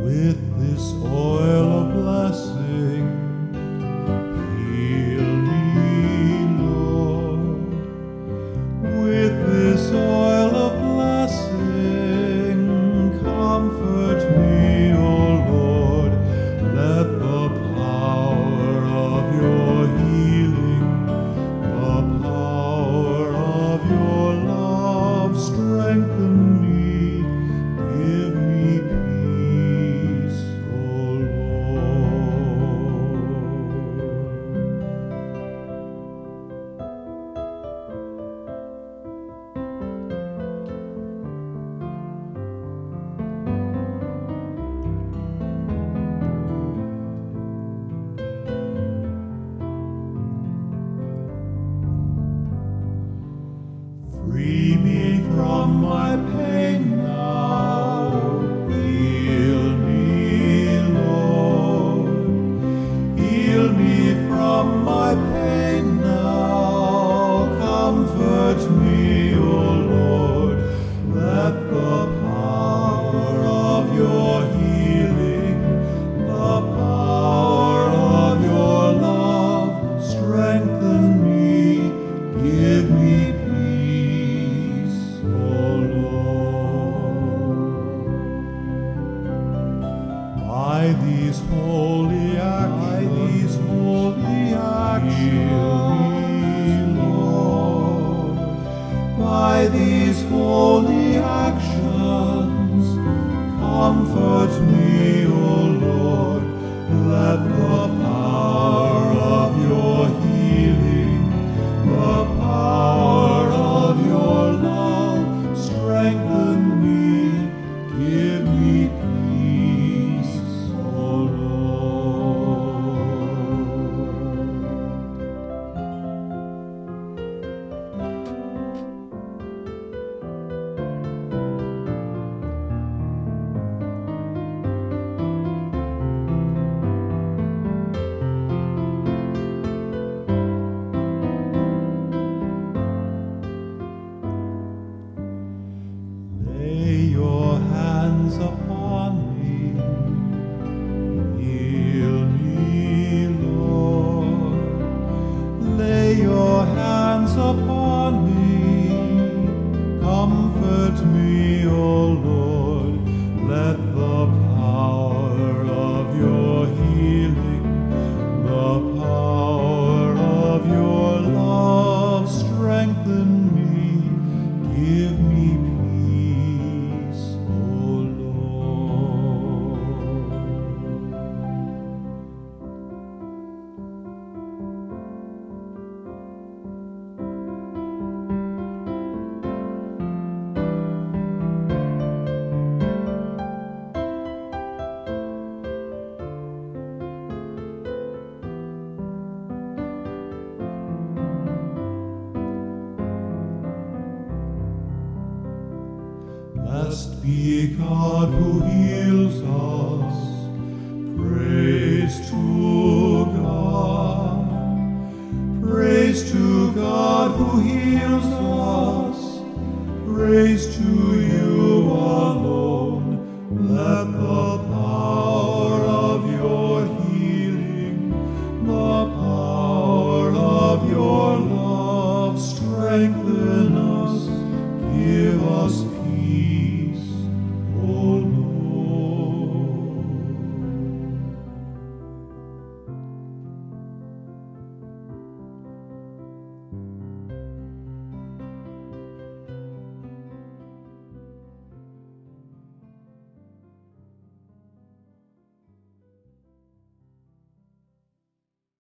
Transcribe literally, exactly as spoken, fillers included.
With this oil of blessing, heal me, Lord. With this oil of blessing, comfort me, O Lord. Let the power of your healing, the power of your love strengthen me. Give me peace, O Free me from my pain now, heal me, Lord. Heal me from my pain now, comfort me, O Lord. Let the power of your healing, the power of your love strengthen me. Give me peace, O Lord. By these holy actions, these holy actions, heal me, Lord. By these holy actions, comfort me, O Lord. Let the power of your healing, the power of your love strengthen me. Give me peace, O Lay your hands upon me, heal me, Lord. Lay your hands upon me, comfort me, O Lord. Let the power of your healing, the power of your love strengthen me. Give me peace, O Lord. Blessed be God who heals us. Praise to God. Praise to God who heals us. Praise to you,